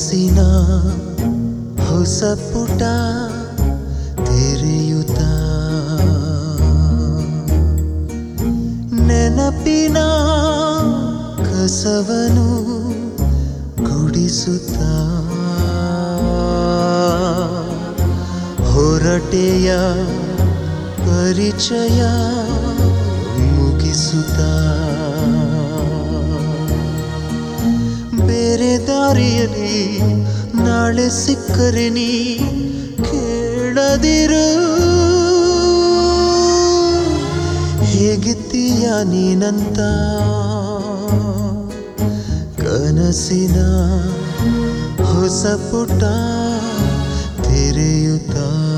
ಕನಸಿನ ಹೊಸ ಪುಟ ತೆರೆಯುತ್ತ ನೆನಪಿನ ಕಸವನು ಗುಡಿಸುತ್ತ ಹೊರಟೆಯ ಪರಿಚಯ ಮುಗಿಸುತ್ತ ಬೇರೆ ದಾರಿಯಲ್ಲಿ ನಾಳೆ ಸಿಕ್ಕರೆ ನೀ ಕೇಳದಿರು ಹೇಗಿದ್ದೀಯ ನೀನಂತ ಕನಸಿನ ಹೊಸ ಪುಟ ತೆರೆಯುತ್ತಾ